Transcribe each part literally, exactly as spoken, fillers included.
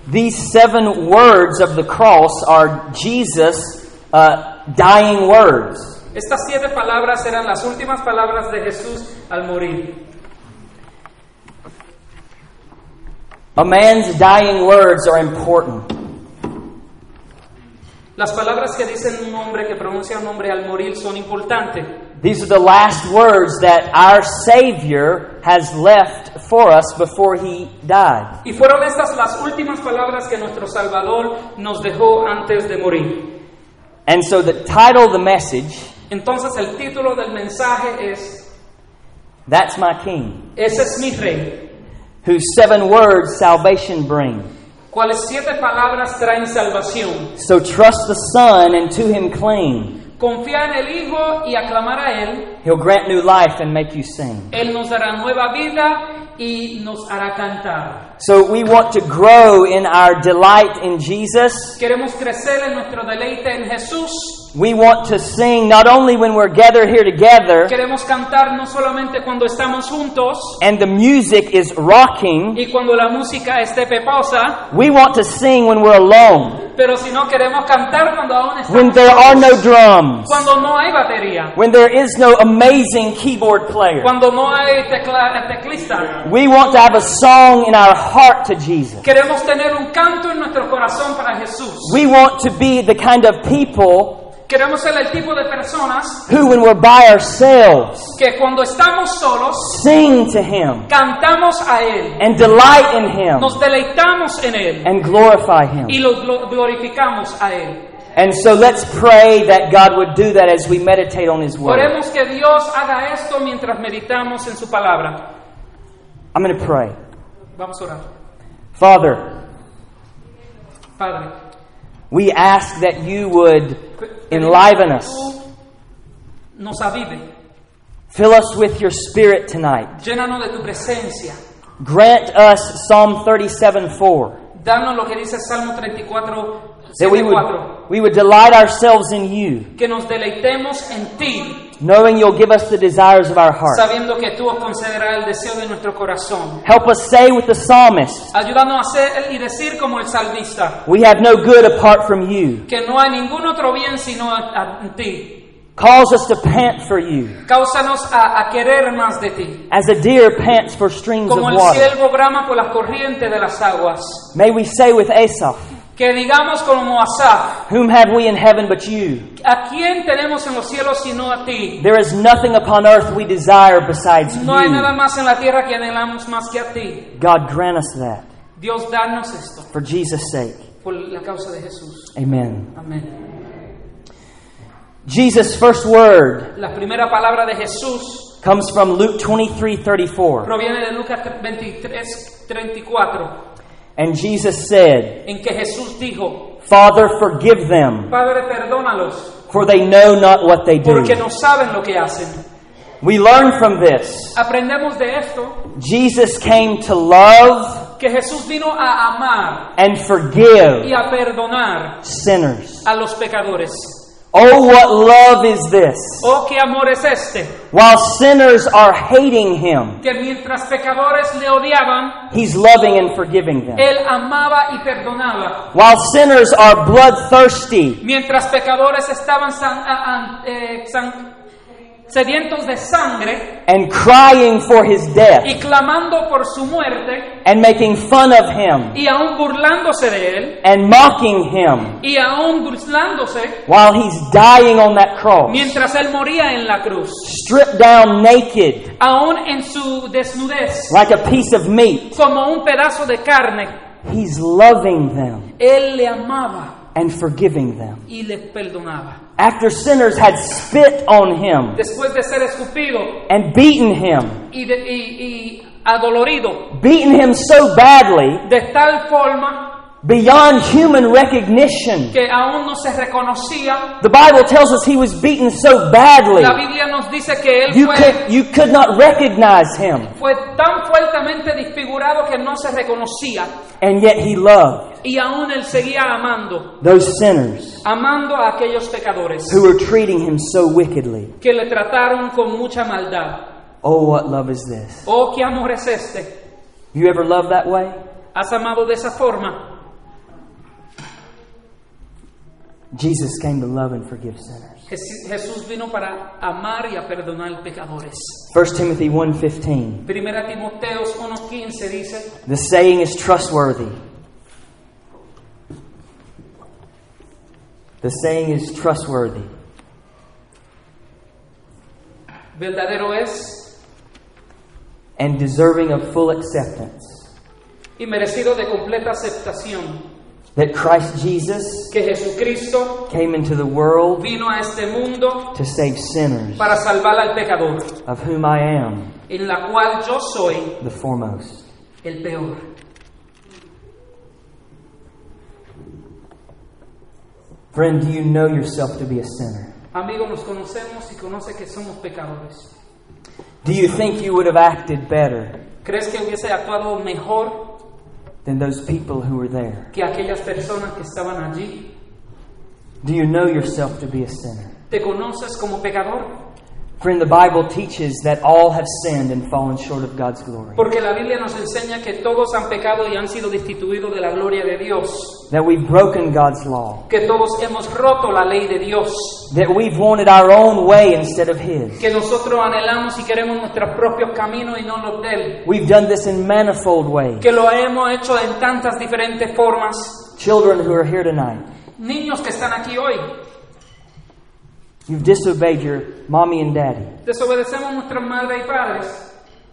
These seven words of the cross are Jesus' uh, dying words. Estas siete palabras eran las últimas palabras de Jesús al morir. A man's dying words are important. Las palabras que dicen un hombre, que pronuncia un hombre al morir son importantes. These are the last words that our Savior has left for us before He died. Y fueron estas las últimas palabras que nuestro Salvador nos dejó antes de morir. And so the title of the message, Entonces el título del mensaje es That's My King, Ese es mi Rey, whose seven words salvation bring. cuales siete palabras traen salvación. So trust the Son and to Him cling. Confía en el Hijo y aclamar a Él. He'll grant new life and make you sing. Él nos dará nueva vida y nos hará cantar. So we want to grow in our delight in Jesus. Queremos crecer en nuestro deleite en Jesús. We want to sing not only when we're gathered here together Queremos cantar no solamente cuando estamos juntos and the music is rocking. y cuando la música esté peposa, We want to sing when we're alone, pero si no queremos cantar cuando aún when estamos there are no solos, drums, cuando no hay batería, when there is no amazing keyboard player. cuando no hay tecla, teclista. We want to have a song in our heart to Jesus. Queremos tener un canto en nuestro corazón para Jesús. We want to be the kind of people Queremos ser el tipo de personas who, when we're by ourselves, que cuando estamos solos sing to Him cantamos a Él, and delight in Him nos deleitamos en Él and glorify Him. y lo glo- glorificamos a Él. And so let's pray that God would do that as we meditate on His Word. Oremos que Dios haga esto mientras meditamos en su palabra. I'm going to pray. Vamos a orar. Father, Padre, we ask that you would enliven us. Nos avive. Fill us with your Spirit tonight. Llénanos de tu presencia. Grant us Psalm thirty-seven four. Danos lo que dice Salmo treinta y cuatro, That we siete, cuatro. would, we would delight ourselves in you, Que nos deleitemos en ti, knowing you'll give us the desires of our heart. sabiendo que tú concederás el deseo de nuestro corazón. Help us say with the psalmist, Ayúdanos a hacer y decir como el salmista, we have no good apart from you. que no hay ningún otro bien sino a- a- en ti. Cause us to pant for you, Cáusanos a, a querer más de ti. as a deer pants for streams of Como el water. ciervo brama por las corrientes de las aguas. May we say with Asaph, Que digamos como Asaf, whom have we in heaven but you? ¿a quién tenemos en los cielos sino a ti? There is nothing upon earth we desire besides No hay nada you. más en la tierra que anhelamos más que a ti. God, grant us that. Dios, danos esto For Jesus' sake. por la causa de Jesús. Amen. Amén. Jesus' first word La primera palabra de Jesús comes from Luke twenty-three thirty-four. proviene de Lucas veintitrés treinta y cuatro, And Jesus said, en que Jesús dijo, Father, forgive them, Padre, perdónalos, for they know not what they do. porque no saben lo que hacen. We learn from this. Aprendemos de esto Jesus came to love que Jesús vino a amar and forgive y a perdonar sinners. a los pecadores. Oh, what love is this! Oh, qué amor es este, While sinners are hating Him, que mientras pecadores le odiaban, He's loving and forgiving them. Él amaba y perdonaba. While sinners are bloodthirsty, Mientras pecadores estaban san- a- a- eh, san- sedientos de sangre and crying for His death, y clamando por su muerte and making fun of Him, y aún burlándose de Él and mocking Him, y aún burlándose while He's dying on that cross, mientras Él moría en la cruz, stripped down naked, aún en su desnudez, like a piece of meat, como un pedazo de carne. He's loving them Él le amaba and forgiving them. y le perdonaba. After sinners had spit on Him Después de ser escupido and beaten Him, y, de- y- y adolorido beaten Him so badly, de tal forma beyond human recognition. que aún no se reconocía. The Bible tells us He was beaten so badly, La Biblia nos dice que Él you fue, could, you could not recognize Him, fue tan fuertemente desfigurado que no se reconocía. and yet He loved Y aún Él seguía amando, those sinners amando a aquellos pecadores who were treating Him so wickedly. que le trataron con mucha maldad. Oh, what love is this! Oh, qué amor es este. You ever loved that way? ¿Has amado de esa forma? Jesus came to love and forgive sinners. Jesús vino para amar y a perdonar pecadores. First Timothy one fifteen. Primera Timoteos uno quince dice, The saying is trustworthy. The saying is trustworthy. Verdadero es and deserving of full acceptance. Y merecido de completa aceptación. That Christ Jesus que Jesucristo came into the world vino a este mundo to save sinners, para salvar al pecador, of whom I am en la cual yo soy the foremost. El peor. Friend, do you know yourself to be a sinner? Amigo, nos conocemos y conoce que somos pecadores. Do you think you would have acted better ¿Crees que hubiese actuado mejor than those people who were there? que aquellas personas que estaban allí? Do you know yourself to be a sinner? ¿Te conoces como pecador? Friend, the Bible teaches that all have sinned and fallen short of God's glory. Porque la Biblia nos enseña que todos han pecado y han sido destituidos de la gloria de Dios. That we've broken God's law. Que todos hemos roto la ley de Dios. That we've wanted our own way instead of His. Que nosotros anhelamos y queremos nuestros propios caminos y no los de Él. We've done this in manifold ways. Que lo hemos hecho en tantas diferentes formas. Children who are here tonight. Niños que están aquí hoy. You've disobeyed your mommy and daddy. Desobedecemos a nuestras madres y padres.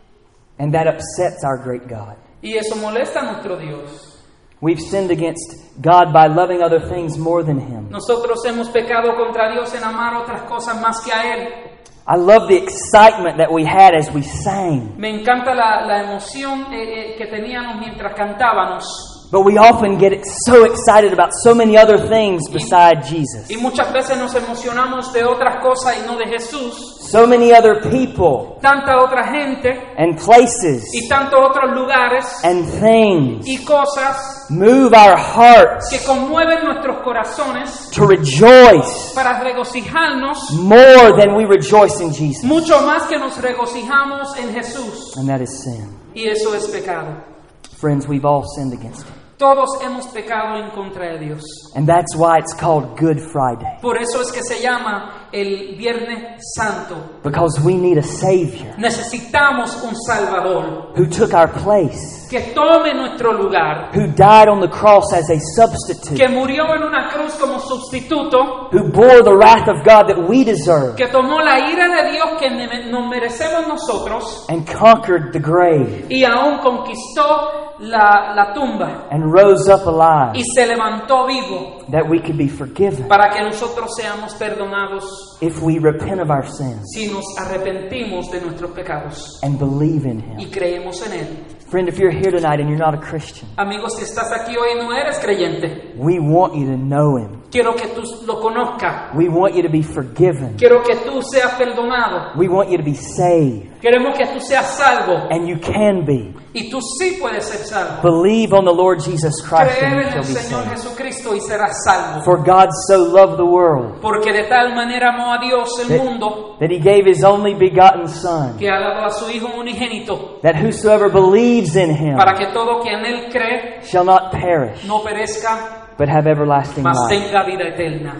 And that upsets our great God. Y eso molesta a nuestro Dios. We've sinned against God by loving other things more than Him. Nosotros hemos pecado contra Dios en amar otras cosas más que a Él. I love the excitement that we had as we sang. Me encanta la, la emoción eh, eh, que teníamos mientras cantábamos. But we often get so excited about so many other things besides Jesus. Y muchas veces nos emocionamos de otras cosas y no de Jesús. So many other people Tanta otra gente and places y tantos otros lugares and things y cosas move our hearts que conmueven nuestros corazones to rejoice para regocijarnos more than we rejoice in Jesus. mucho más que nos regocijamos en Jesús. And that is sin. Y eso es pecado. Friends, we've all sinned against Him. Todos hemos pecado en contra de Dios. And that's why it's called Good Friday. Por eso es que se llama el Viernes Santo. Because we need a Savior Necesitamos un Salvador who took our place, que tome nuestro lugar, who died on the cross as a substitute, que murió en una cruz como sustituto, who bore the wrath of God that we deserve, que tomó la ira de Dios que ne- nos merecemos nosotros and conquered the grave, y aún conquistó la, la tumba and rose up alive, y se levantó vivo that we could be forgiven para que nosotros seamos perdonados if we repent of our sins si nos arrepentimos de nuestros pecados and believe in y Him. creemos en Él. Friend, if you're here tonight and you're not a Christian, Amigos, si estás aquí hoy y no eres creyente, we want you to know Him. quiero que tú lo conozcas. We want you to be forgiven. Quiero que tú seas perdonado. We want you to be saved. Queremos que tú seas salvo. And you can be. Y tú sí puedes ser salvo. Believe on the Lord Jesus Christ Creer and you en shall el be Señor saved. Jesucristo y serás salvo. For God so loved the world Porque de tal manera amó a Dios el that, mundo that He gave His only begotten Son, que ha dado a su Hijo unigénito that whosoever believes in Him para que todo quien en Él cree shall not perish, no perezca, but have everlasting mas life. tenga vida eterna.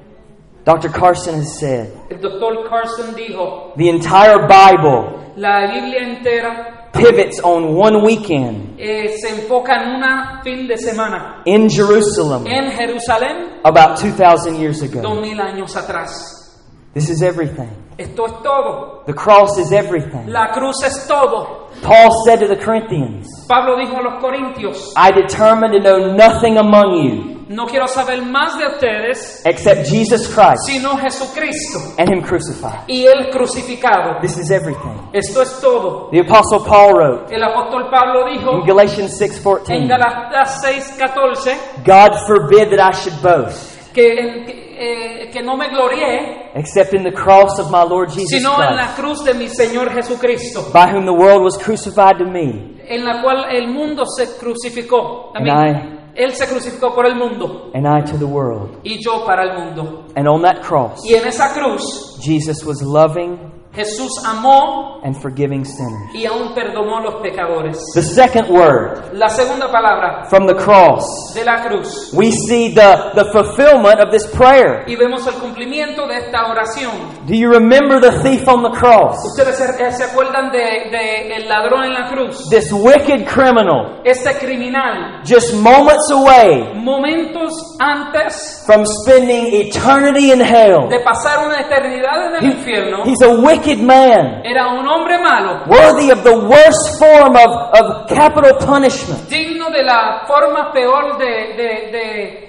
Doctor Carson has said, El doctor Carson dijo, the entire Bible la Biblia entera pivots on one weekend eh, se enfoca en una fin de semana in Jerusalem en Jerusalén about two thousand years dos ago. mil años atrás. This is everything. Esto es todo. The cross is everything. La cruz es todo. Paul said to the Corinthians, Pablo dijo a los corintios, I determined to know nothing among you no quiero saber más de ustedes except Jesus Christ sino Jesucristo and Him crucified. y Él crucificado. This is everything. Esto es todo. The Apostle Paul wrote El apóstol Pablo dijo in Galatians six en fourteen, Galatas seis catorce God forbid that I should boast que, que, eh, que no me glorié except in the cross of my Lord Jesus sino en la Christ, cruz de mi Señor Jesucristo, by whom the world was crucified to me, en la cual el mundo se crucificó. A and mí, I Él se crucificó por el mundo and I to the world. y yo para el mundo. And on that cross, Y en esa cruz Jesus was loving, Jesús amó and forgiving sinners. y aún perdonó a los pecadores. The second word La segunda palabra from the cross, de la cruz. we see the, the fulfillment of this prayer. Y vemos el cumplimiento de esta oración. Do you remember the thief on the cross? Ustedes se, se acuerdan de, de el ladrón en la cruz. This wicked criminal, Este criminal, just moments away momentos antes from spending eternity in hell. de pasar una eternidad en el He- infierno, he's a wicked man, era un hombre malo, worthy of the worst form of, of capital punishment. digno de la forma peor de, de, de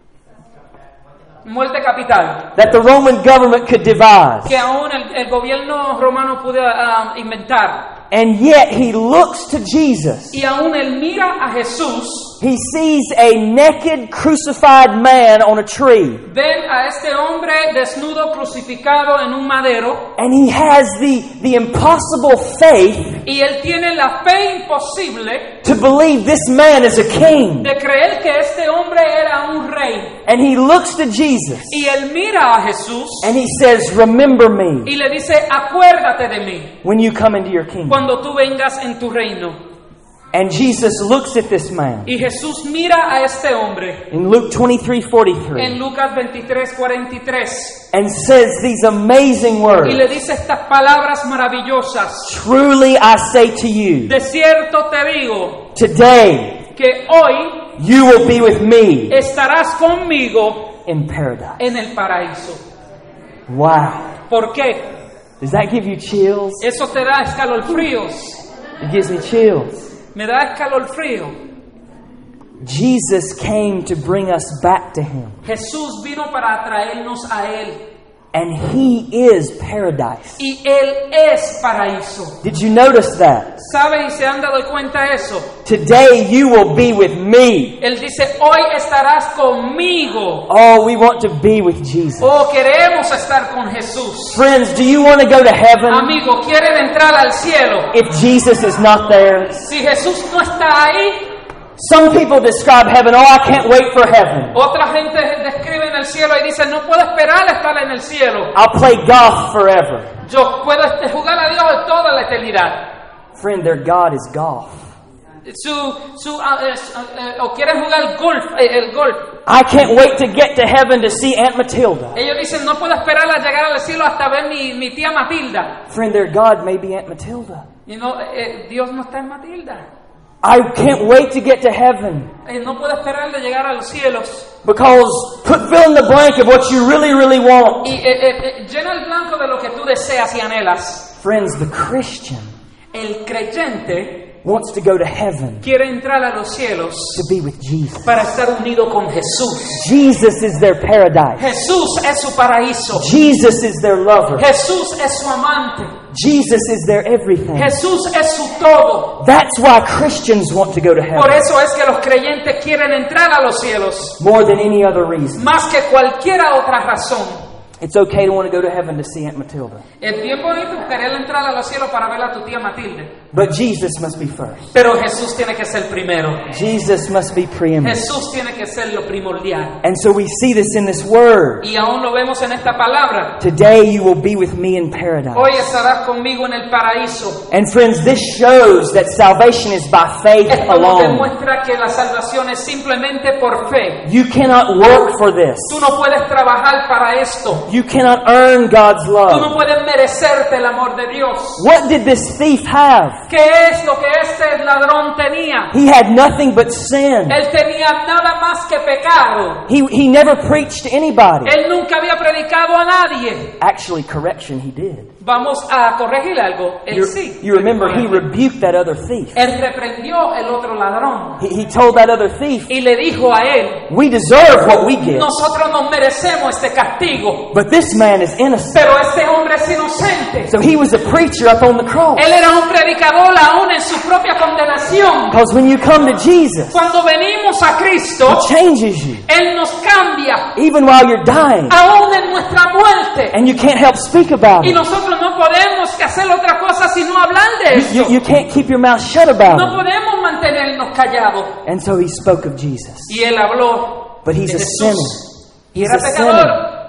muerte capital, That the Roman government could devise. que aún el, el gobierno romano pudo ah, inventar. And yet he looks to Jesus. Y aún él mira a Jesús, He sees a naked, crucified man on a tree. ven a este hombre desnudo crucificado en un madero, And he has the, the impossible faith y él tiene la fe imposible to believe this man is a king. de creer que este hombre era un rey. And he looks to Jesus Y él mira a Jesús and he says, remember me y le dice, acuérdate de mí when you come into your kingdom. cuando tú vengas en tu reino. And Jesus looks at this man Y Jesús mira a este hombre in Luke twenty-three forty-three en Lucas veintitrés cuarenta y tres and says these amazing y words. le dice estas palabras maravillosas. Truly I say to you, De cierto te digo today que hoy you will be with me estarás conmigo in paradise. en el paraíso. Wow. ¿Por qué? Does that give you chills? Eso te da escalofríos. It gives me chills. Me da escalofrío. Jesus came to bring us back to Him. Jesús vino para atraernos a Él. And He is paradise. Y Él es paraíso. Did you notice that? ¿Sabe y se han dado cuenta de eso? Today you will be with me. Él dice, hoy estarás conmigo. Oh, we want to be with Jesus. Oh, queremos estar con Jesús. Friends, do you want to go to heaven Amigo, ¿quieren entrar al cielo? if Jesus is not there? Si Jesús no está ahí, Some people describe heaven, oh, I can't wait for heaven. otra gente describe en el cielo y dice, no puedo esperar a estar en el cielo. I'll play golf forever. Yo puedo este, jugar a Dios toda la eternidad. Friend, their God is golf. Su, su, ah, eh, eh, o quieren jugar golf, eh, el golf. I can't wait to get to heaven to see Aunt Matilda. Ellos dicen, no puedo esperar a llegar al cielo hasta ver mi, mi tía Matilda. Friend, their God may be Aunt Matilda. Y no, eh, Dios no está en Matilda. I can't wait to get to heaven. Eh, no puedo esperar de llegar a los cielos. Because put fill in the blank of what you really, really want. Y eh, eh, eh, llena el blanco de lo que tú deseas y anhelas. Friends, the Christian El creyente wants to go to heaven quiere entrar a los cielos to be with Jesus. para estar unido con Jesús. Jesus is their paradise. Jesús es su paraíso. Jesus is their lover. Jesús es su amante. Jesus is their everything. Jesús es su todo. That's why Christians want to go to Por heaven eso es que los creyentes quieren entrar a los cielos. more than any other reason. Más que cualquier otra razón. It's okay to want to go to heaven to see Aunt Matilda. Es bien bonito querer entrar a los cielos para ver a tu tía Matilde. But Jesus must be first. Pero Jesús tiene que ser primero. Jesus must be preeminent. Jesús tiene que ser lo primordial. And so we see this in this word. Y aún lo vemos en esta palabra. Today you will be with me in paradise. Hoy estarás conmigo en el paraíso. And friends, this shows that salvation is by faith Esto nos alone. demuestra que la salvación es simplemente por fe. You cannot work for this. Tú no puedes trabajar para esto. You cannot earn God's Tú no love. puedes merecerte el amor de Dios. What did this thief have? ¿Qué es lo que este ladrón tenía? He had nothing but sin. Él tenía nada más que pecado. He, he never preached to anybody. Él nunca había predicado a nadie. Actually, correction, he did. Vamos a corregir algo. Él You, sí. you remember, he rebuked that other thief. Él reprendió el otro ladrón He, he told that other thief, y le dijo a él, we deserve what we get. nosotros nos merecemos este castigo, But this man is innocent. pero este hombre es inocente. So he was a preacher up on the cross. Él era un predicador aún en su propia condenación. Because when you come to Jesus, Cuando venimos a Cristo, He changes you, Él nos cambia, even while you're dying. aún en nuestra muerte. And you can't help speak about Y it. nosotros no podemos hacer otra cosa sino hablar de You, esto. you can't keep your mouth shut about No it. podemos mantenernos callados. And so he spoke of Jesus. Y él habló But he's de a Jesús. sinner. Y He's era a pecador. sinner.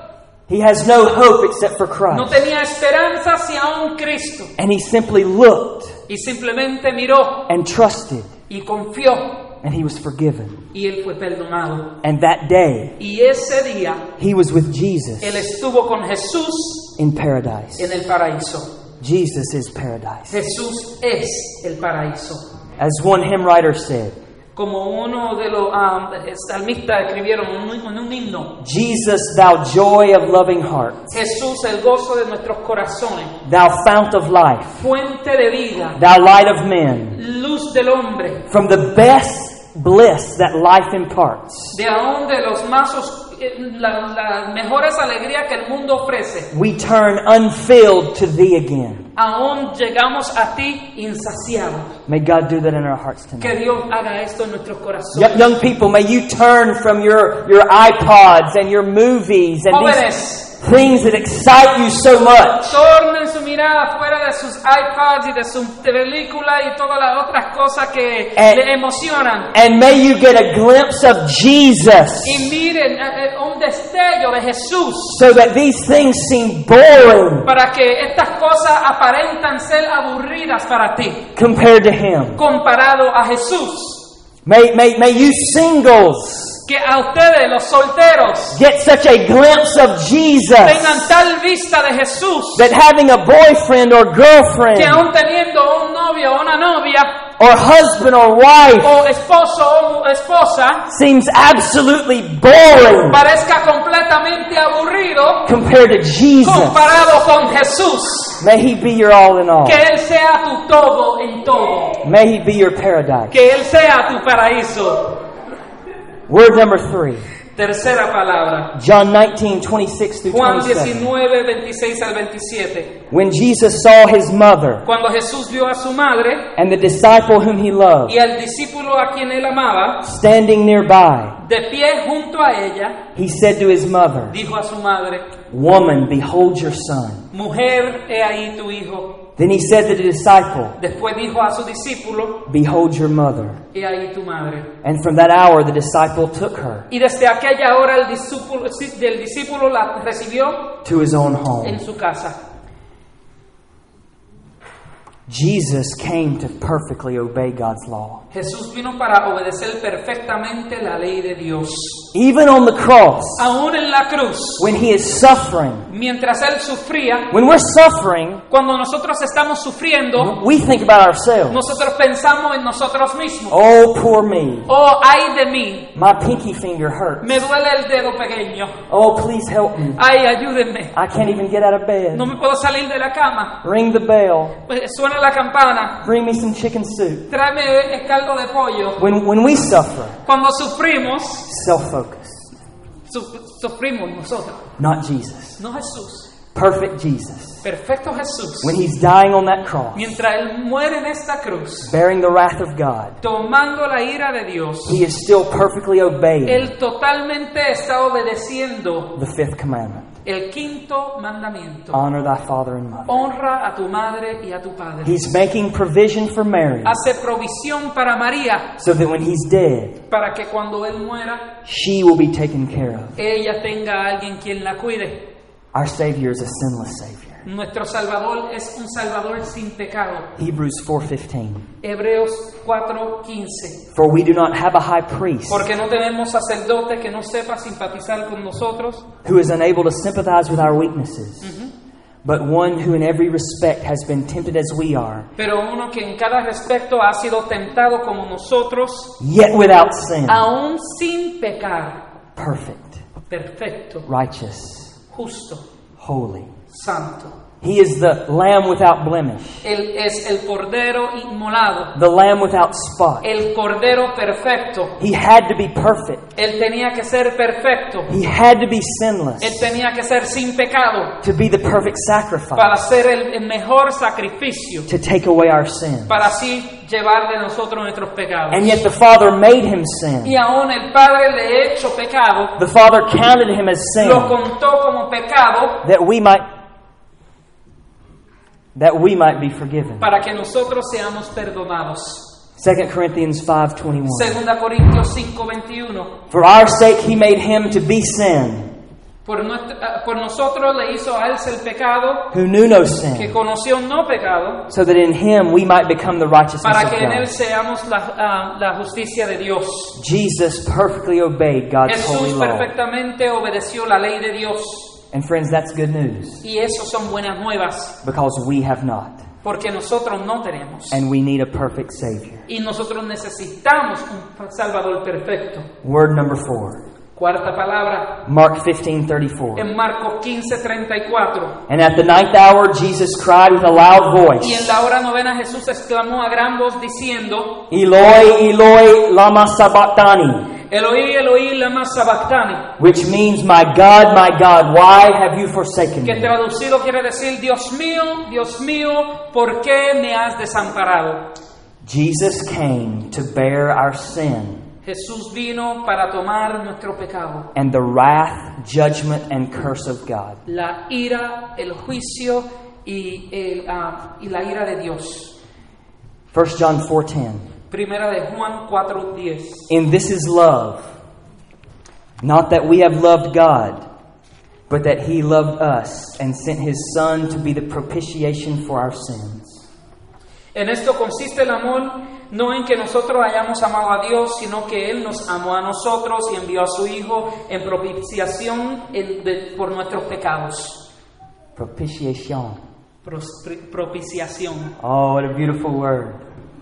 He has no hope except for No Christ. tenía esperanza sino un Cristo. And he simply looked Y simplemente miró and trusted, y confió. and he was forgiven. Y él fue perdonado. And that day, Y ese día he was with Jesus él estuvo con Jesús in paradise. en el paraíso. Jesus is paradise. Jesús es el paraíso. As one hymn writer said, Como uno de los um, salmistas escribieron en un, en un himno. Jesus, thou joy of loving hearts, Jesús, el gozo de nuestros corazones. thou fount of life, Fuente de vida. thou light of men, Luz del hombre. from the best bliss that life imparts, De aún de los más os- eh, la- las mejores alegrías que el mundo ofrece. we turn unfilled to thee again. Aún llegamos a ti insaciados. May God do that in our hearts Que tonight. Dios haga esto en nuestros corazones. Young, young people, may you turn from your, your iPods and your movies and these Jóvenes, things that excite you so much, tornen su mirada fuera de sus iPads y de sus películas y todas las otras cosas que And- le emocionan. and may you get a glimpse of Jesus, Y miren eh, eh, un destello de Jesús so that these things seem boring para que estas cosas aparentan ser aburridas para ti compared to Him. comparado a Jesús. May, may, may you singles Que a ustedes, los solteros, get such a glimpse of Jesus tengan tal vista de Jesús that having a boyfriend or que girlfriend aún teniendo un novio o una novia or husband or wife o esposo o esposa seems absolutely boring parezca completamente aburrido compared to Jesus. comparado con Jesús. May He be your all in all. Que Él sea tu todo en todo. May He be your paradise. Que Él sea tu paraíso. Word number three. Tercera palabra. John nineteen, twenty-six through Juan twenty-seven. diecinueve, veintiséis al veintisiete. When Jesus saw His mother Cuando Jesús vio a su madre and the disciple whom He loved y al discípulo a quien él amaba, standing nearby, de pie junto a ella, He said to His mother, dijo a su madre, Woman, behold your son. mujer, he ahí tu hijo. Then He said to the disciple, Después dijo a su discípulo, Behold your mother. he ahí tu madre. And from that hour the disciple took her Y desde aquella hora el discípulo, del discípulo la recibió to his own en home. su casa. Jesus came to perfectly obey God's law. Jesús vino para obedecer perfectamente la ley de Dios. Even on the cross, Aún en la cruz, when He is suffering, mientras Él sufría, when we're suffering, cuando nosotros estamos sufriendo, we think about ourselves. nosotros pensamos en nosotros mismos. Oh, poor me. Oh, ay de mí, My pinky finger hurts. me duele el dedo pequeño. Oh, please help me. Ay, ayúdenme. I can't even get out of bed. No me puedo salir de la cama. Ring the bell. Pues suena la campana. Bring me some chicken soup. Tráeme el caldo de pollo. When, when we suffer, Cuando sufrimos, self-focused, su- sufrimos nosotros, not Jesus. no Jesús. Perfect Jesus. Perfecto Jesús. When He's dying on that cross, Mientras Él muere en esta cruz, bearing the wrath of God, tomando la ira de Dios, He is still perfectly obeying Él totalmente está obedeciendo the fifth commandment. el quinto mandamiento. Honor thy father and mother. Honra a tu madre y a tu padre. He's making provision for Mary Hace provisión para María, so that when He's dead, para que cuando Él muera, she will be taken care of. ella tenga a alguien quien la cuide. Our Savior is a sinless Savior. Nuestro Salvador es un Salvador sin pecado. Hebrews four fifteen. Hebreos cuatro quince. For we do not have a high priest Porque no tenemos sacerdote que no sepa simpatizar con nosotros, who is unable to sympathize with our weaknesses, but one who in every respect has been tempted as we are, pero uno que en cada respecto ha sido tentado como nosotros, yet without sin, aún sin pecar, perfect, perfecto, righteous, justo, holy. santo. He is the Lamb without blemish, Él es el Cordero inmolado, the Lamb without spot. el Cordero perfecto. He had to be perfect. Él tenía que ser perfecto. He had to be Él sinless tenía que ser sin pecado to be the perfect sacrifice para ser el, el mejor sacrificio, to take away our sin. para así llevar de nosotros nuestros pecados. And yet the Father made Him sin. Y aún el Padre le hecho pecado, The Father counted Him as sin lo contó como pecado that we might that we might be forgiven. para que nosotros seamos perdonados. Second Corinthians five twenty-one. Segunda Corintios cinco veintiuno. For our sake He made Him to be sin, Por, nuestra, por nosotros le hizo a él el pecado, who knew no que sin, conoció no pecado, so that in him we might become the righteousness para of que en él God. seamos la, uh, la justicia de Dios. Jesus perfectly obeyed God's holy Jesús law. perfectamente obedeció la ley de Dios. And friends, that's good news, Y eso son buenas nuevas, because we have not. porque nosotros no tenemos. And we need a perfect Savior. Y nosotros necesitamos un Salvador perfecto. Word number four. Cuarta palabra, Mark fifteen thirty-four. en Marcos quince treinta y cuatro. And at the ninth hour Jesus cried with a loud Y en voice, la hora novena Jesús exclamó a gran voz diciendo, Eloi, Eloi, lama sabachthani, Eloí, Eloí, lama sabachthani, which means, My God, my God, why have you forsaken que me? traducido quiere decir, Dios mío, Dios mío, ¿por qué me has desamparado? Jesus came to bear our sin Jesús vino para tomar nuestro pecado, and the wrath, judgment, and curse of God. la ira, el juicio y, el, ah, y la ira de Dios. First John four ten. Primera de Juan cuatro diez. And this is love, not that we have loved God, but that He loved us and sent His Son to be the propitiation for our sins. En esto consiste el amor, no en que nosotros hayamos amado a Dios, sino que Él nos amó a nosotros y envió a su Hijo en propiciación en- de- por nuestros pecados. Propitiation. Pros- pri- propiciación. Oh, what a beautiful word.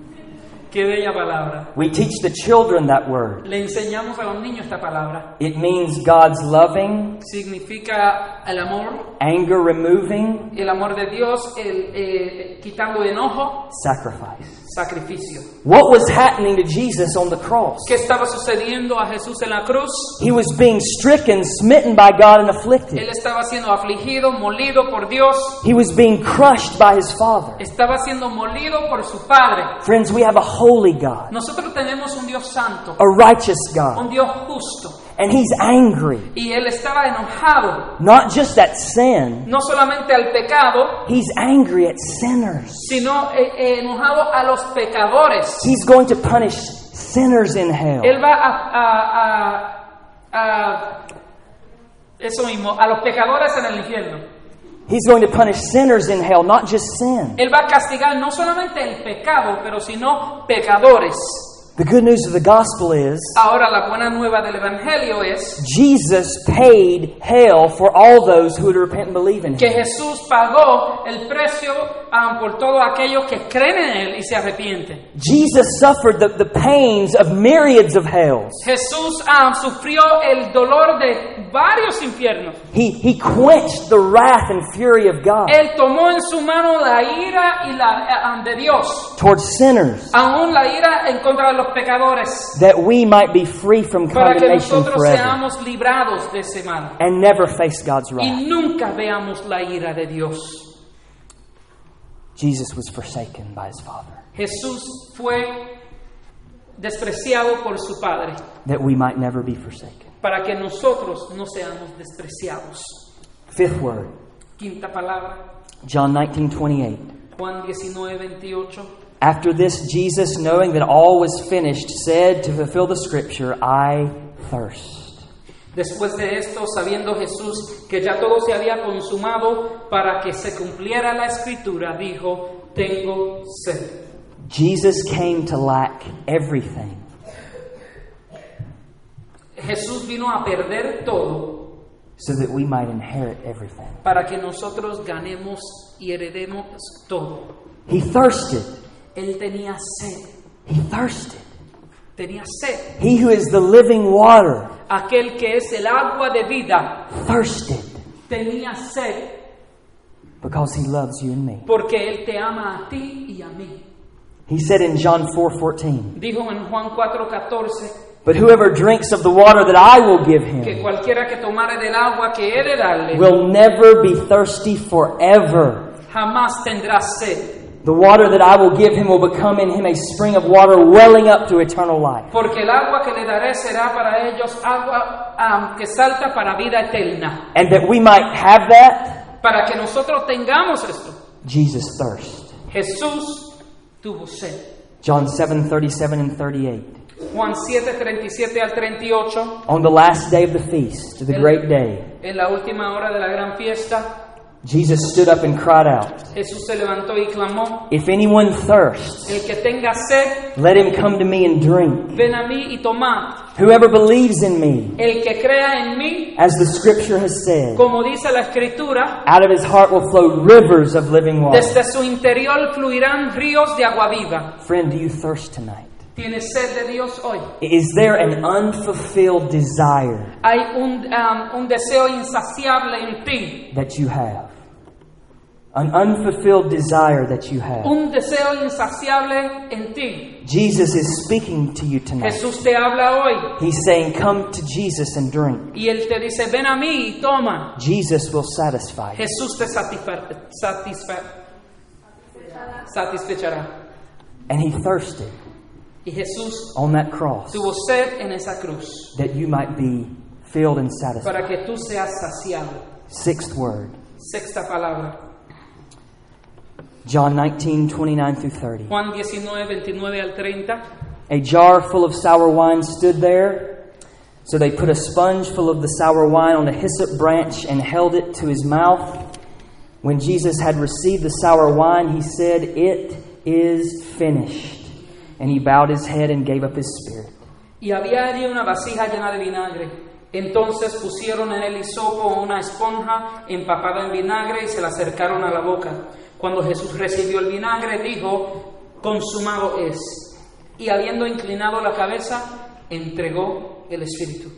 Qué bella palabra. We teach the children that word. Le enseñamos a los niños esta palabra. It means God's loving, Significa el amor, anger removing el amor de Dios, el eh, quitando enojo, sacrifice. sacrificio. What was happening to Jesus on the cross? ¿Qué estaba sucediendo a Jesús en la cruz? He was being stricken, smitten by God, and afflicted. Él estaba siendo afligido, molido por Dios. He was being crushed by His Father. Estaba siendo molido por su Padre. Friends, we have a holy God, Nosotros tenemos un Dios santo, a righteous God, un Dios justo. and He's angry, Y Él estaba enojado, not just at sin, no solamente al pecado, He's angry at sinners. sino eh, eh, enojado a los pecadores. He's going to punish sinners in hell. Él va a, a, a, a eso mismo, a los pecadores en el infierno. He's going to punish sinners in hell, not just sin. Él va a castigar no solamente el pecado, pero sino pecadores. The good news of the gospel is Ahora la buena nueva del Evangelio es Jesus paid hell for all those who would repent and believe in que Him. Jesús pagó el precio um, por todos aquellos que creen en Él y se arrepienten. Jesus suffered the, the pains of myriads of hells. Jesús um, sufrió el dolor de varios infiernos. He, he quenched the wrath and fury of God Él tomó en su mano la ira y la um, de Dios, towards sinners, aún la ira en contra de los pecadores, that we might be free from para que condemnation nosotros forever seamos librados de ese mal and never face God's y wrath. nunca veamos la ira de Dios. Jesus was forsaken by His Father, Jesús fue despreciado por su Padre, that we might never be forsaken. para que nosotros no seamos despreciados. Fifth word, Quinta palabra, John nineteen twenty-eight. Juan diecinueve veintiocho. After this, Jesus, knowing that all was finished, said to fulfill the scripture, I thirst. Después de esto, sabiendo Jesús que ya todo se había consumado para que se cumpliera la escritura, dijo, tengo sed. Jesus came to lack everything Jesús vino a perder todo so that we might inherit everything. para que nosotros ganemos y heredemos todo. He thirsted. Él tenía sed, He thirsted. tenía sed. He who is the living water Aquel que es el agua de vida thirsted tenía sed because He loves you and me. porque Él te ama a ti y a mí. He said in John four fourteen, Dijo en Juan cuatro catorce but whoever drinks of the water that I will give que him cualquiera que tomare del agua que he de darle will never be thirsty forever. jamás tendrá sed. The water that I will give him will become in him a spring of water welling up to eternal life. Porque el agua que le daré será para ellos agua um, que salta para vida eterna. And that we might have that, Para que nosotros tengamos esto. Jesus thirst. Jesús tuvo sed. John seven thirty-seven and thirty-eight. Juan siete, treinta y siete al treinta y ocho. On the last day of the feast, the En- great day, En la última hora de la gran fiesta, Jesus stood up and cried out, Jesús se levantó y clamó: "If anyone thirsts, el que tenga sed, let him come to me and drink. ven a mí y tomad. Whoever believes in me, El que crea en mí, as the scripture has said, como dice la Escritura, out of his heart will flow rivers of living water." desde su interior fluirán ríos de agua viva. Friend, do you thirst tonight? ¿Tienes sed de Dios hoy? Is there an unfulfilled desire Hay un, um, un deseo insaciable en ti. that you have? An unfulfilled desire that you have. Un deseo insaciable en ti. Jesus is speaking to you tonight. Jesús te habla hoy He's saying, come to Jesus and drink. y Él te dice: ven a mí y toma. Jesus will satisfy you. Jesús te satisfa- satisfa- satisfechará. And he thirsted Y Jesús on that cross tuvo sed en esa cruz that you might be filled and satisfied. para que tú seas saciado. Sixth word, Sexta palabra. John nineteen, twenty-nine through thirty. Juan diecinueve, veintinueve al treinta. A jar full of sour wine stood there. So they put a sponge full of the sour wine on a hyssop branch and held it to his mouth. When Jesus had received the sour wine, he said, "It is finished." And he bowed his head and gave up his spirit. Y había allí una vasija llena de vinagre. Entonces pusieron en el hisopo una esponja empapada en vinagre y se la acercaron a la boca. Cuando Jesús recibió el vinagre, dijo: consumado es. Y habiendo inclinado la cabeza, entregó el espíritu.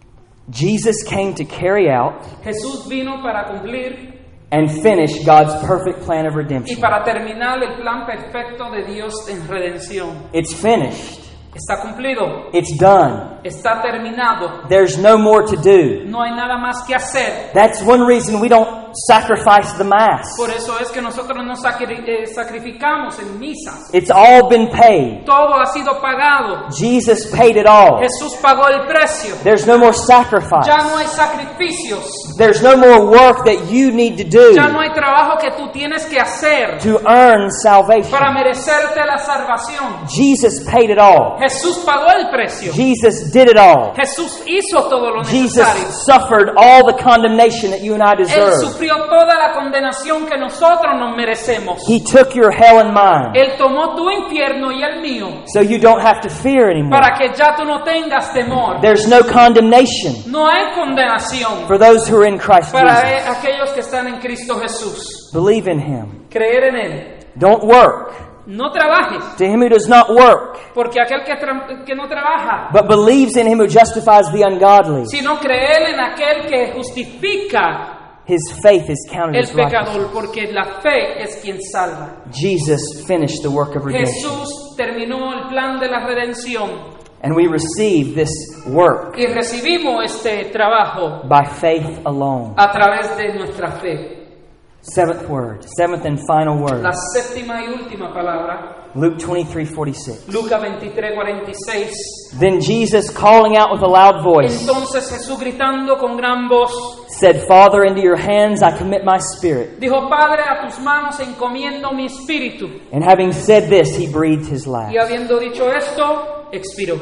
Jesus came to carry out Jesús vino para cumplir and finish God's perfect plan of y redemption. para terminar el plan perfecto de Dios en redención. It's finished. Está cumplido, It's done. está terminado. There's no more to do. No hay nada más que hacer. That's one reason we don't sacrifice the Mass. Por eso es que nosotros nos sacri- eh, sacrificamos en misas. It's all been paid. Todo ha sido pagado. Jesus paid it all. Jesús pagó el precio. There's no more sacrifice. Ya no hay sacrificios. There's no more work that you need to do Ya no hay trabajo que tú tienes que hacer to earn salvation. para merecerte la salvación. Jesus paid it all. Jesús pagó el precio. Jesus did it all. Jesús hizo todo lo Jesus necesario. suffered all the condemnation that you and I Él deserve. sufrió toda la condenación que nosotros nos merecemos. He took your hell and mine, Él tomó tu infierno y el mío so you don't have to fear anymore. para que ya tú no tengas temor. There's no condemnation No hay condenación for those who are in Christ para Jesus. aquellos que están en Cristo Jesús. Believe in Him. Creer en Él. Don't work. No trabajes, To him who does not work, porque aquel que, tra- que no trabaja, but believes in Him who justifies the ungodly, sino creer en aquel que justifica his faith is counted el as righteous. pecador, porque la fe es quien salva. Jesus finished the work of redemption. Jesús terminó el plan de la redención And we receive this work y recibimos este trabajo by faith alone. a través de nuestra fe. Seventh word, seventh and final word. La séptima y última palabra, Luke twenty-three forty-six. Lucas veintitrés, cuarenta y seis. Then Jesus, calling out with a loud voice, Entonces Jesús, gritando con gran voz, said, Father, into your hands I commit my spirit. dijo: Padre, a tus manos encomiendo mi espíritu. And having said this, he breathed his last. Y habiendo dicho esto, expiró.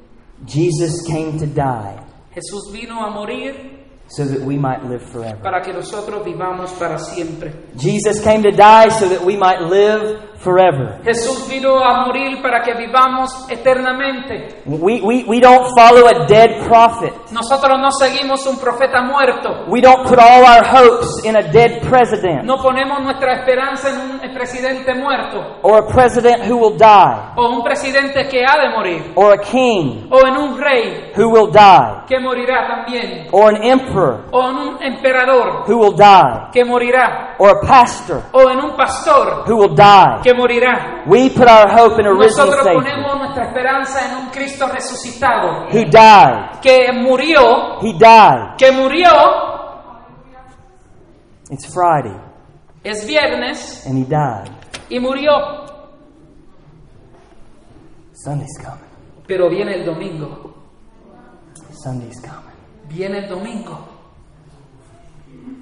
Jesus came to die Jesús vino a morir so that we might live forever. para que nosotros vivamos para siempre. Jesus came to die so that we might live forever. Jesús vino a morir para que vivamos eternamente. We, we, we don't follow a dead prophet. Nosotros no seguimos un profeta muerto. We don't put all our hopes in a dead president No ponemos nuestra esperanza en un presidente muerto or a president who will die o un presidente que ha de morir or a king o en un rey who will die que morirá también or an emperor o en un emperador who will die que morirá or a pastor o en un pastor who will die. que morirá. We put our hope in a risen Nosotros Savior ponemos nuestra esperanza en un Cristo resucitado who died. que murió, He died. que murió. It's Friday Es viernes and he died. y murió, Sunday's coming. pero viene el domingo. Sunday's coming. Viene el domingo.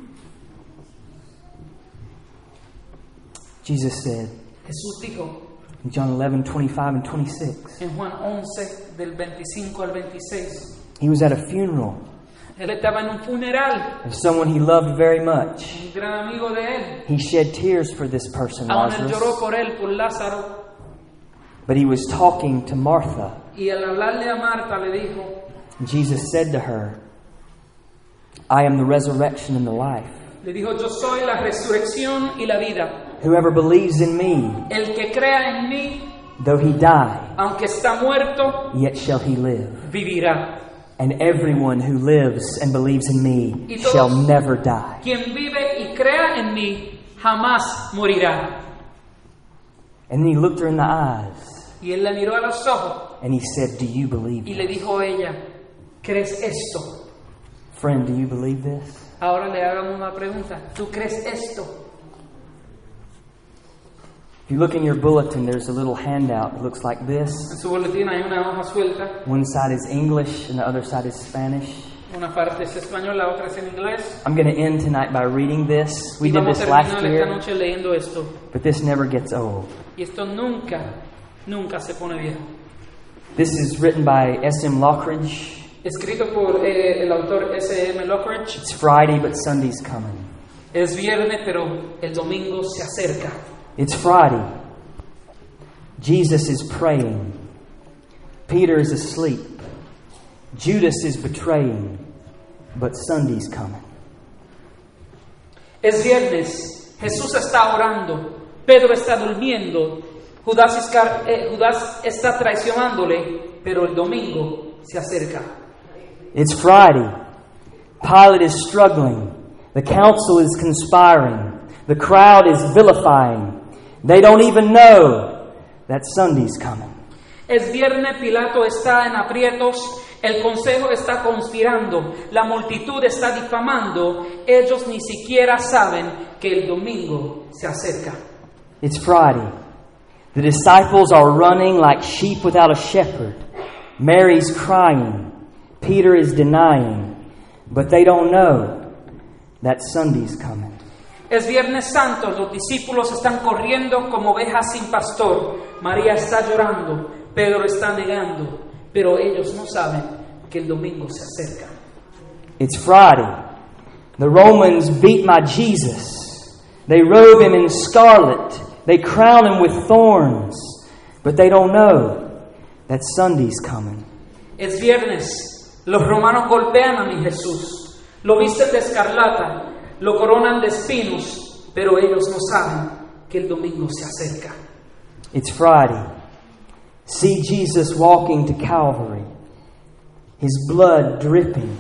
Jesus said, Jesús dijo: In John eleven, twenty-five and twenty-six. En Juan once, del veinticinco al veintiséis. He was at a funeral Él estaba en un funeral, of someone he loved very much. un gran amigo de él. He shed tears for this person, Aún él lloró Lazarus. por él, por Lázaro. But he was talking to Martha. Y al hablarle a Marta le dijo, Jesus said to her, I am the resurrection and the life. le dijo, yo soy la resurrección y la vida. Whoever believes in me, El que crea en mí, though he die, aunque está muerto, yet shall he live. vivirá. And everyone who lives and believes in me Y todos- shall never die. Quien vive y crea en mí, jamás morirá. And then he looked her in the eyes Y él la miró a los ojos and he said, do you believe y this? le dijo a ella, ¿crees esto? Friend, do you believe this? Ahora le hagamos una pregunta. ¿Tú crees esto? If you look in your bulletin, there's a little handout that looks like this. En su boletín hay una hoja suelta. One side is English and the other side is Spanish. Una parte es español, la otra es en inglés. I'm going to end tonight by reading this. We Y did vamos a this last terminar esta year, noche leyendo esto. but this never gets old. Y esto nunca, nunca se pone viejo. This is written by S M Lockridge. Escrito por eh, el autor S M Lockridge. It's Friday, but Sunday's coming. Es viernes, pero el domingo se acerca. It's Friday. Jesus is praying. Peter is asleep. Judas is betraying. But Sunday's coming. Es viernes, Jesús está orando, Pedro está durmiendo, Judas, Iscar- eh, Judas está traicionándole, pero el domingo se acerca. It's Friday. Pilate is struggling. The council is conspiring. The crowd is vilifying. They don't even know that Sunday's coming. Es viernes, Pilato está en aprietos, el consejo está conspirando, la multitud está difamando, ellos ni siquiera saben que el domingo se acerca. It's Friday. The disciples are running like sheep without a shepherd. Mary's crying. Peter is denying. But they don't know that Sunday's coming. Es Viernes Santo, los discípulos están corriendo como ovejas sin pastor. María está llorando, Pedro está negando, pero ellos no saben que el domingo se acerca. It's Friday. The Romans beat my Jesus. They robe him in scarlet. They crown him with thorns. But they don't know that Sunday's coming. Es viernes, los romanos golpean a mi Jesús. Lo visten de escarlata, lo coronan de espinos, pero ellos no saben que el domingo se acerca. It's Friday. See Jesus walking to Calvary. His blood dripping.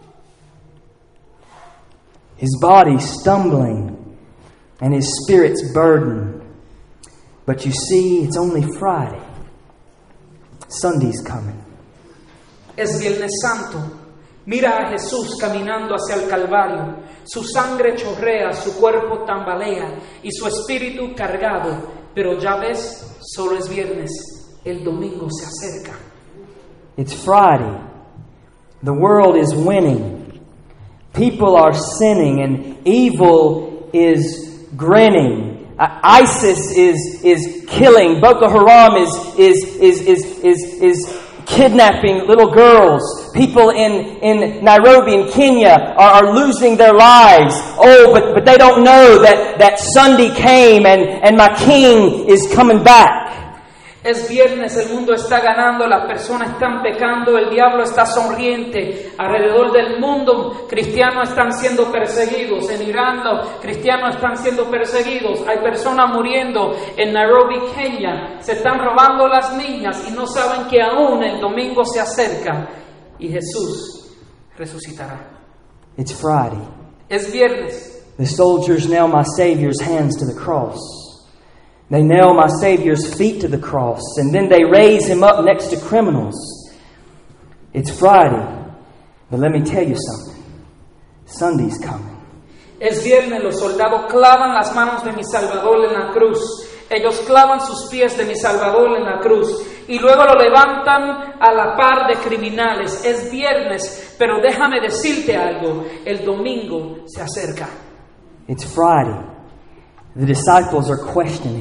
His body stumbling. And his spirit's burdened. But you see, it's only Friday. Sunday's coming. Es Viernes Santo. Mira a Jesús caminando hacia el Calvario. Su sangre chorrea, su cuerpo tambalea y su espíritu cargado. Pero ya ves, solo es viernes. El domingo se acerca. It's Friday. The world is winning. People are sinning and evil is grinning. Uh, ISIS is is killing. Boko Haram is is is is is is kidnapping little girls. People in, in Nairobi in Kenya are, are losing their lives. Oh, but, but they don't know that, that Sunday came and, and my King is coming back. Es viernes, el mundo está ganando, las personas están pecando, el diablo está sonriente. Alrededor del mundo, cristianos están siendo perseguidos. En Irán, los cristianos están siendo perseguidos. Hay personas muriendo en Nairobi, Kenia. Se están robando las niñas y no saben que aún el domingo se acerca y Jesús resucitará. It's Friday. Es viernes. The soldiers nail my Savior's hands to the cross. They nail my Savior's feet to the cross, and then they raise him up next to criminals. It's Friday, but let me tell you something. Sunday's coming. Es viernes, los soldados clavan las manos de mi Salvador en la cruz. Ellos clavan sus pies de mi Salvador en la cruz y luego lo levantan a la par de criminales. Es viernes, pero déjame decirte algo. El domingo se acerca. It's Friday. The disciples are questioning,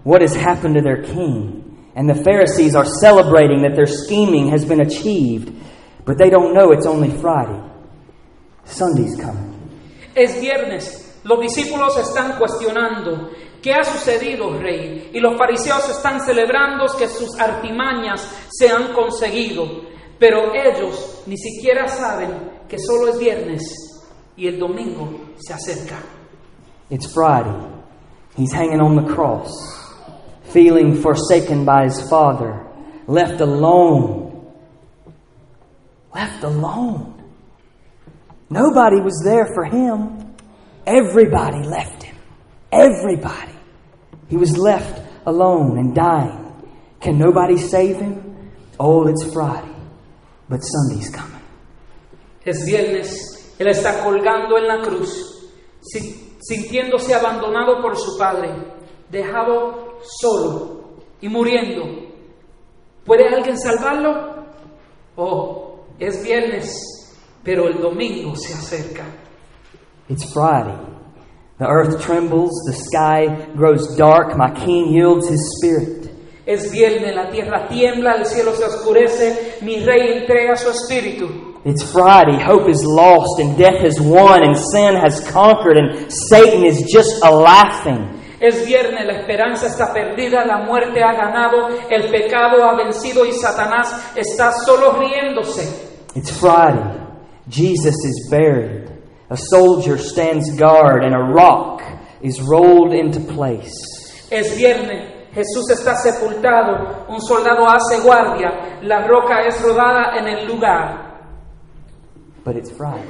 what has happened to their king. And the Pharisees are celebrating that their scheming has been achieved, but they don't know it's only Friday. Sunday's coming. Es viernes. Los discípulos están cuestionando qué ha sucedido, Rey, y los fariseos están celebrando que sus artimañas se han conseguido, pero ellos ni siquiera saben que solo es viernes y el domingo se acerca. It's Friday. He's hanging on the cross, feeling forsaken by his Father, left alone. Left alone. Nobody was there for him. Everybody left him. Everybody. He was left alone and dying. Can nobody save him? Oh, it's Friday, but Sunday's coming. Es viernes. Él está colgando en la cruz, sintiéndose abandonado por su Padre, dejado solo y muriendo. ¿Puede alguien salvarlo? Oh, es viernes, pero el domingo se acerca. It's Friday. The earth trembles, the sky grows dark, my King yields his spirit. Es viernes, la tierra tiembla, el cielo se oscurece, mi Rey entrega su espíritu. It's Friday, hope is lost and death has won and sin has conquered and Satan is just a laughing. Es viernes, la esperanza está perdida, la muerte ha ganado, el pecado ha vencido y Satanás está solo riéndose. It's Friday, Jesus is buried, a soldier stands guard and a rock is rolled into place. Es viernes, Jesús está sepultado, un soldado hace guardia, la roca es rodada en el lugar. But it's Friday.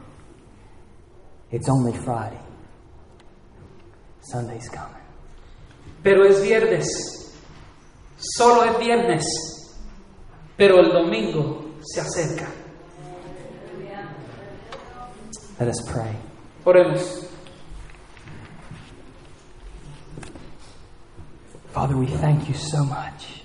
It's only Friday. Sunday's coming. Pero es viernes. Solo es viernes. Pero el domingo se acerca. Let us pray. Oremos. Father, we thank you so much.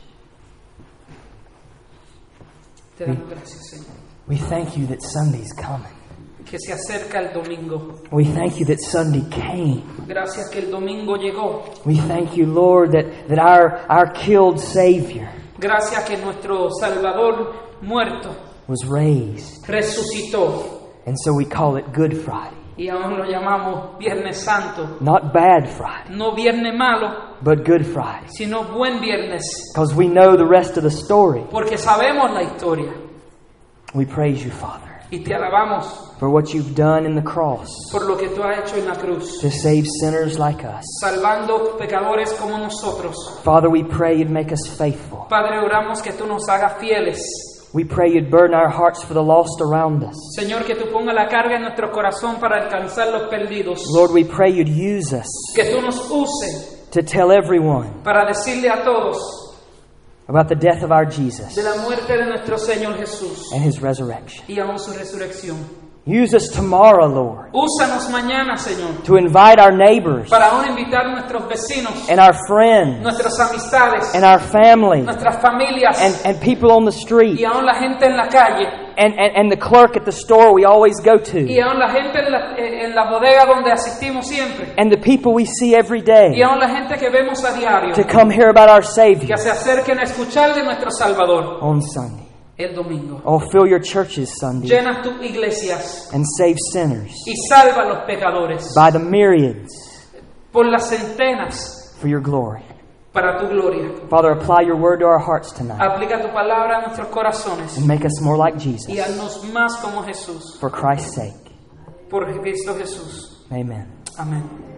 Te damos gracias, Señor. We thank you that Sunday's coming. Que se acerca el domingo. We thank you that Sunday came. Gracias que el domingo llegó. We thank you, Lord, that, that our, our killed Savior Gracias que nuestro Salvador muerto was raised. resucitó. And so we call it Good Friday. Y aún lo llamamos Viernes Santo. Not Bad Friday, No Viernes Malo, but Good Friday. sino Buen Viernes. Because we know the rest of the story. Porque sabemos la historia. We praise you, Father, Y te alabamos for what you've done in the cross por lo que tú has hecho en la cruz, to save sinners like us. salvando pecadores como nosotros. Father, we pray you'd make us faithful. Padre, oramos que tú nos hagas fieles. We pray you'd burden our hearts for the lost around us. Señor, que tú pongas la carga en nuestro corazón para alcanzar los perdidos. Lord, we pray you'd use us Que tú nos uses to tell everyone para decirle a todos about the death of our Jesus de la muerte de nuestro Señor Jesús and his resurrection. y aún su resurrección. Use us tomorrow, Lord, Úsanos mañana, Señor, to invite our neighbors para aún invitar a nuestros vecinos, and our friends nuestras amistades, and our family nuestras familias and, and people on the street y aún la gente en la calle and, and, and the clerk at the store we always go to y aún la gente en la, en la bodega donde asistimos siempre and the people we see every y day aún la gente que vemos a diario to come hear about our Savior que se acerquen a escuchar de nuestro Salvador on Sunday. el domingo. Oh, fill your churches Sunday Llena tus iglesias and save sinners y salva a los pecadores by the myriads por las centenas for your glory. para tu gloria. Father, apply your word to our hearts tonight Aplica tu palabra a nuestros corazones and make us more like y Jesus haznos más como Jesús. for Christ's sake. Por Cristo Jesús. Amen. Amén.